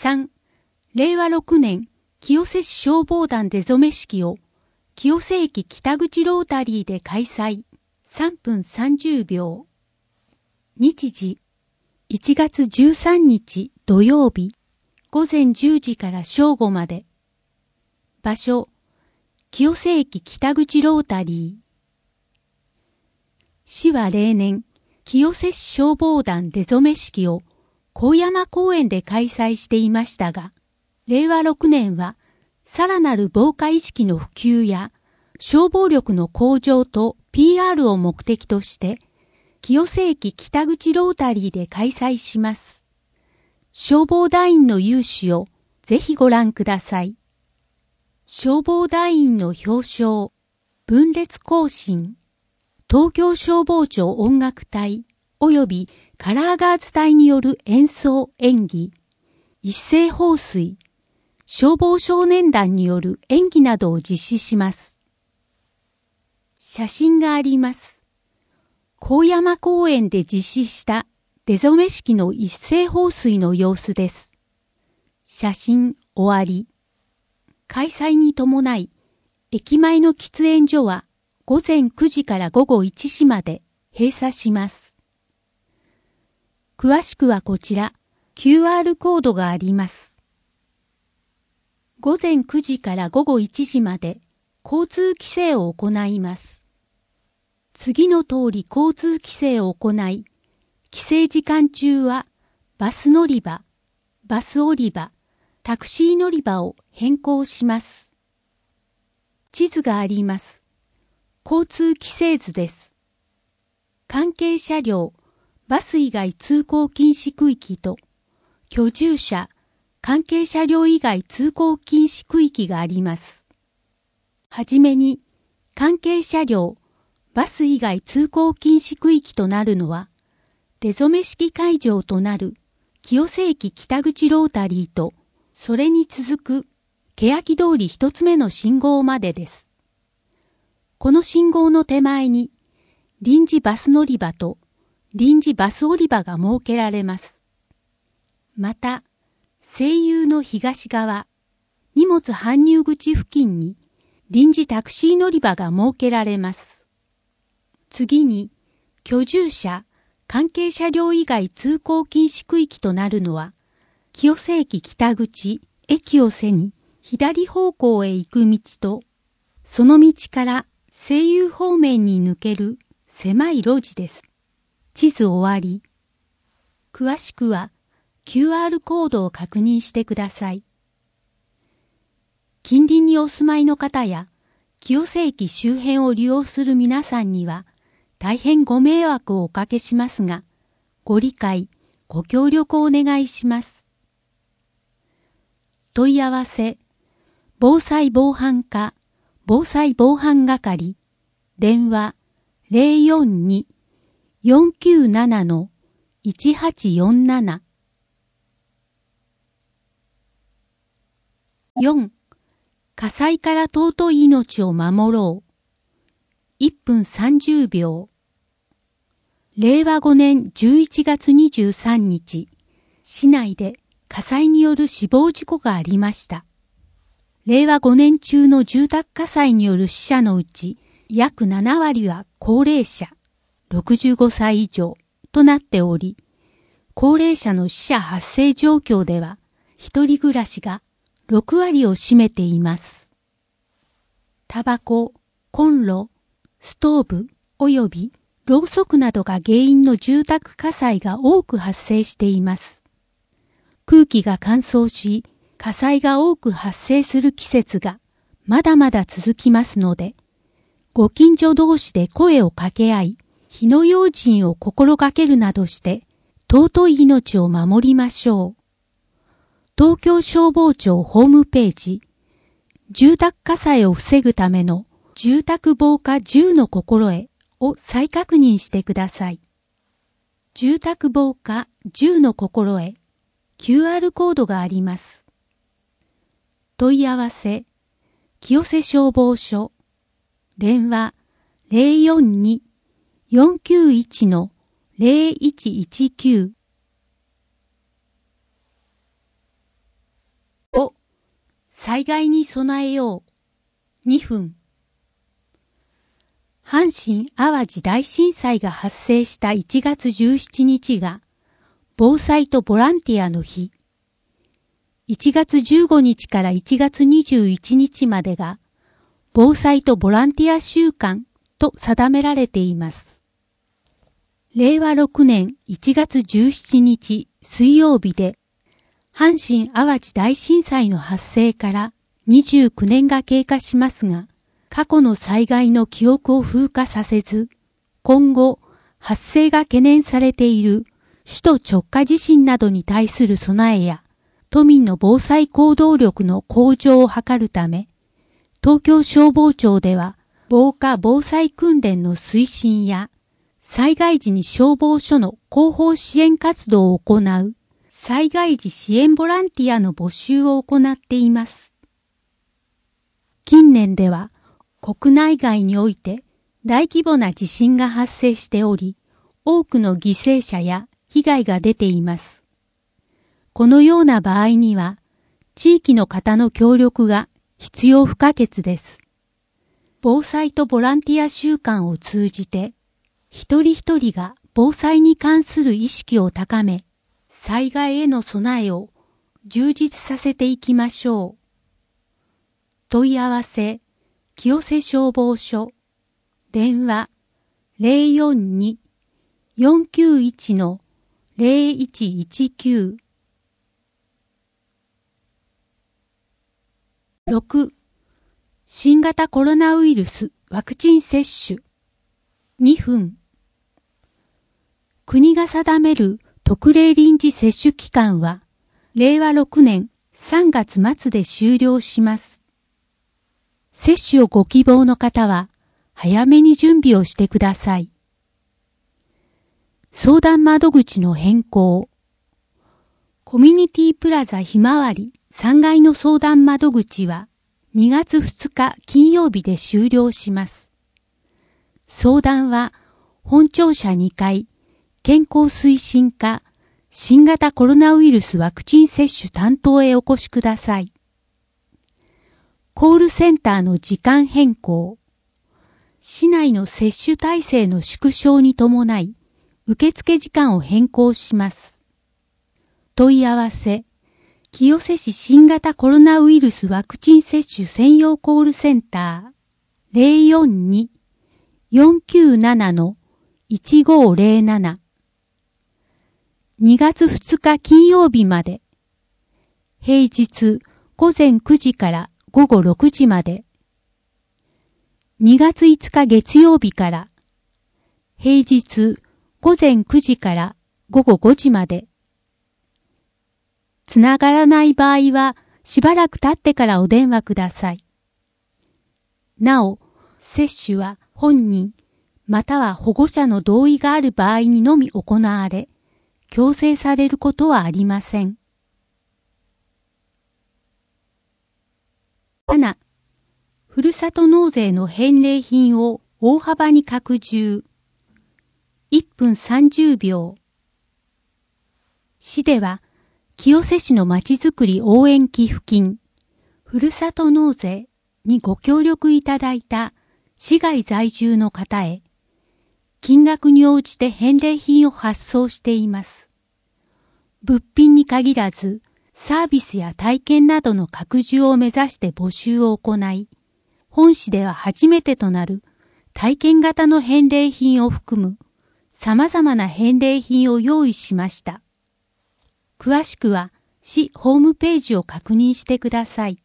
3、令和6年、清瀬市消防団出初め式を、清瀬駅北口ロータリーで開催。3分30秒。日時、1月13日土曜日、午前10時から正午まで。場所、清瀬駅北口ロータリー。市は例年、清瀬市消防団出初め式を高山公園で開催していましたが、令和6年はさらなる防火意識の普及や消防力の向上と PR を目的として、清瀬駅北口ロータリーで開催します。消防団員の勇姿をぜひご覧ください。消防団員の表彰、分列行進、東京消防庁音楽隊及びカラーガーズ隊による演奏演技、一斉放水、消防少年団による演技などを実施します。写真があります。高山公園で実施した出初め式の一斉放水の様子です。写真終わり。開催に伴い、駅前の喫煙所は午前9時から午後1時まで閉鎖します。詳しくはこちら、QR コードがあります。午前9時から午後1時まで交通規制を行います。次の通り交通規制を行い、規制時間中はバス乗り場、バス降り場、タクシー乗り場を変更します。地図があります。交通規制図です。関係車両、バス以外通行禁止区域と、居住者、関係車両以外通行禁止区域があります。はじめに、関係車両、バス以外通行禁止区域となるのは、出初め式会場となる清瀬駅北口ロータリーと、それに続く欅通り一つ目の信号までです。この信号の手前に臨時バス乗り場と臨時バス降り場が設けられます。また、西友の東側、荷物搬入口付近に臨時タクシー乗り場が設けられます。次に、居住者、関係車両以外通行禁止区域となるのは、清瀬駅北口、駅を背に左方向へ行く道と、その道から西友方面に抜ける狭い路地です。地図終わり。詳しくは QR コードを確認してください。近隣にお住まいの方や、清瀬駅周辺を利用する皆さんには、大変ご迷惑をおかけしますが、ご理解、ご協力をお願いします。問い合わせ、防災防犯課、防災防犯係、電話042-497-1847。4. 火災から尊い命を守ろう。1分30秒。令和5年11月23日、市内で火災による死亡事故がありました。令和5年中の住宅火災による死者のうち、約7割は高齢者、65歳以上となっており、高齢者の死者発生状況では、一人暮らしが6割を占めています。タバコ、コンロ、ストーブ及びろうそくなどが原因の住宅火災が多く発生しています。空気が乾燥し、火災が多く発生する季節がまだまだ続きますので、ご近所同士で声を掛け合い、火の用心を心がけるなどして、尊い命を守りましょう。東京消防庁ホームページ、住宅火災を防ぐための住宅防火10の心得を再確認してください。住宅防火10の心得、QR コードがあります。問い合わせ、清瀬消防署、電話042-491-0119 災害に備えよう。2分。阪神・淡路大震災が発生した1月17日が、防災とボランティアの日。1月15日から1月21日までが、防災とボランティア週間と定められています。令和6年1月17日水曜日で、阪神・淡路大震災の発生から29年が経過しますが、過去の災害の記憶を風化させず、今後発生が懸念されている首都直下地震などに対する備えや、都民の防災行動力の向上を図るため、東京消防庁では防火防災訓練の推進や、災害時に消防署の広報支援活動を行う災害時支援ボランティアの募集を行っています。近年では国内外において大規模な地震が発生しており、多くの犠牲者や被害が出ています。このような場合には、地域の方の協力が必要不可欠です。防災とボランティア週間を通じて、一人一人が防災に関する意識を高め、災害への備えを充実させていきましょう。問い合わせ、清瀬消防署、電話 042-491-0119 6. 新型コロナウイルスワクチン接種2分。国が定める特例臨時接種期間は令和6年3月末で終了します。接種をご希望の方は早めに準備をしてください。相談窓口の変更。コミュニティプラザひまわり3階の相談窓口は2月2日金曜日で終了します。相談は本庁舎2階健康推進課新型コロナウイルスワクチン接種担当へお越しください。コールセンターの時間変更。市内の接種体制の縮小に伴い、受付時間を変更します。問い合わせ。清瀬市新型コロナウイルスワクチン接種専用コールセンター 042-497-1507 2月2日金曜日まで。平日午前9時から午後6時まで。2月5日月曜日から平日午前9時から午後5時まで。つながらない場合はしばらく経ってからお電話ください。なお、接種は本人または保護者の同意がある場合にのみ行われ、強制されることはありません。7. ふるさと納税の返礼品を大幅に拡充。1分30秒。市では、清瀬市のまちづくり応援寄付金、ふるさと納税にご協力いただいた市外在住の方へ、金額に応じて返礼品を発送しています。物品に限らず、サービスや体験などの拡充を目指して募集を行い、本市では初めてとなる体験型の返礼品を含む様々な返礼品を用意しました。詳しくは市ホームページを確認してください。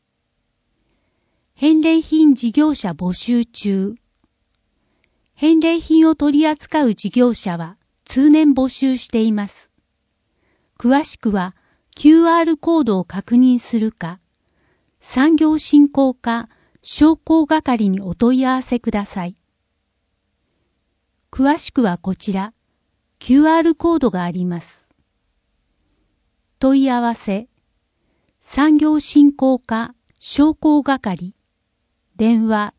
返礼品事業者募集中。返礼品を取り扱う事業者は通年募集しています。詳しくは QR コードを確認するか、産業振興課商工係にお問い合わせください。詳しくはこちら、QR コードがあります。問い合わせ、産業振興課商工係、電話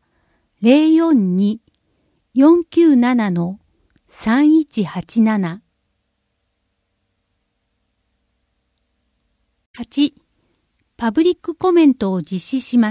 042-497-3187 8. パブリックコメントを実施します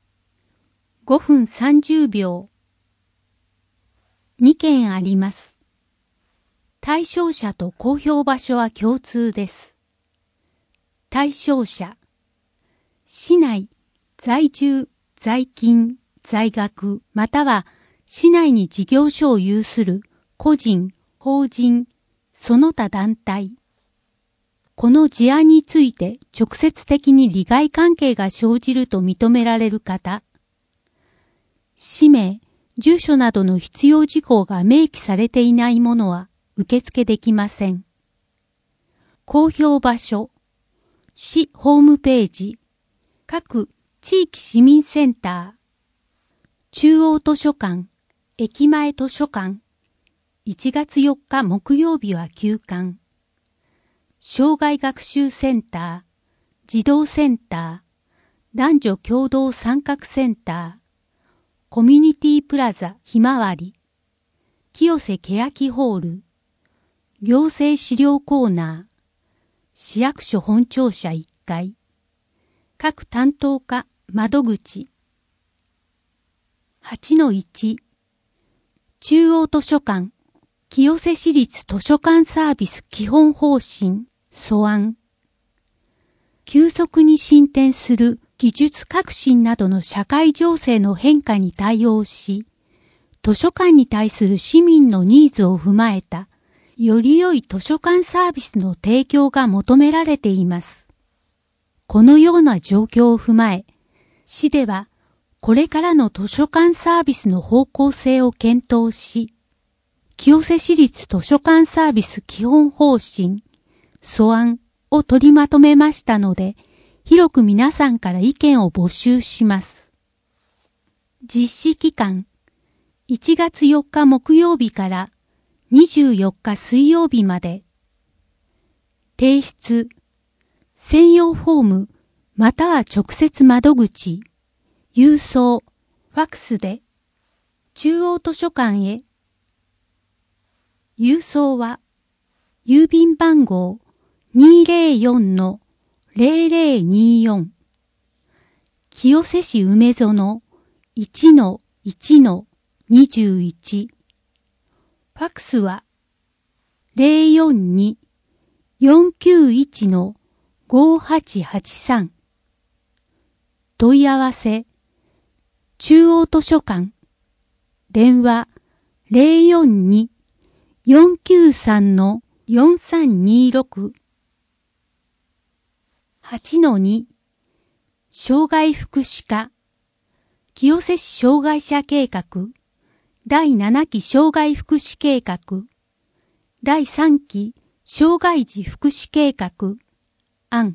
。5分30秒。2件あります。対象者と公表場所は共通です。対象者。市内、在住、在勤、在学、または市内に事業所を有する個人、法人、その他団体。この事案について直接的に利害関係が生じると認められる方。氏名、住所などの必要事項が明記されていないものは受付できません。公表場所。市ホームページ。各地域市民センター。中央図書館、駅前図書館。1月4日木曜日は休館。障害学習センター、児童センター、男女共同参画センター、コミュニティプラザひまわり、清瀬欅ホール、行政資料コーナー、市役所本庁舎1階、各担当課窓口。8-1 中央図書館清瀬市立図書館サービス基本方針素案。急速に進展する技術革新などの社会情勢の変化に対応し、図書館に対する市民のニーズを踏まえた、より良い図書館サービスの提供が求められています。このような状況を踏まえ、市ではこれからの図書館サービスの方向性を検討し、清瀬市立図書館サービス基本方針、素案を取りまとめましたので、広く皆さんから意見を募集します。実施期間、1月4日木曜日から24日水曜日まで。提出、専用フォーム、または直接窓口、郵送、ファックスで、中央図書館へ。郵送は、郵便番号 204-0024 清瀬市梅園 1-1-21 ファックスは 042-491-5883 問い合わせ中央図書館電話 042-493-4326 8-2 障害福祉課清瀬市障害者計画第7期障害福祉計画第3期障害児福祉計画案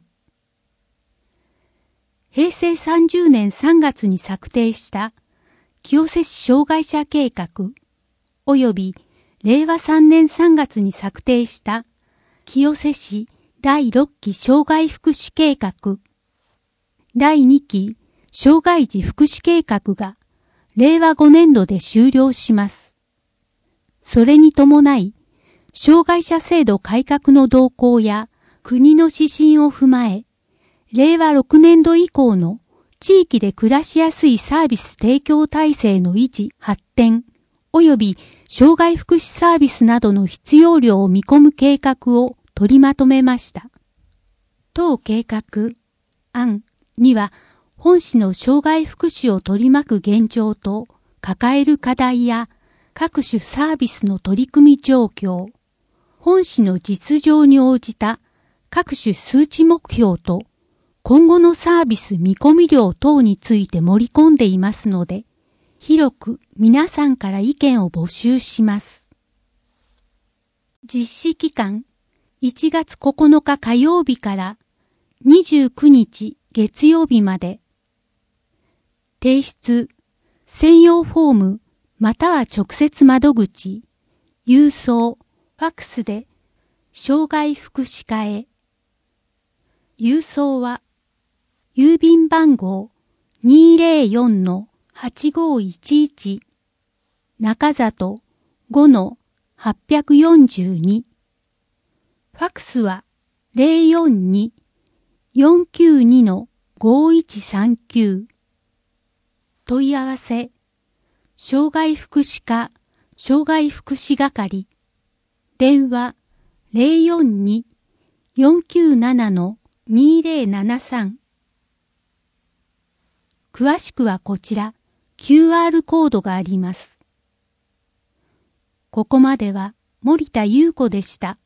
平成30年3月に策定した清瀬市障害者計画及び令和3年3月に策定した清瀬市第6期障害福祉計画第2期障害児福祉計画が令和5年度で終了します。それに伴い、障害者制度改革の動向や国の指針を踏まえ、令和6年度以降の地域で暮らしやすいサービス提供体制の維持、発展、及び障害福祉サービスなどの必要量を見込む計画を取りまとめました。当計画案には、本市の障害福祉を取り巻く現状と抱える課題や各種サービスの取り組み状況、本市の実情に応じた各種数値目標と今後のサービス見込み量等について盛り込んでいますので、広く皆さんから意見を募集します。実施期間、1月9日火曜日から29日月曜日まで。提出、専用フォーム、または直接窓口、郵送、ファックスで、障害福祉課へ。郵送は、郵便番号 204-8511 中里 5-842 ファックスは 042-492-5883 0139問い合わせ障害福祉課障害福祉係電話042-497-2073詳しくはこちら QR コードがあります。ここまでは森田優子でした。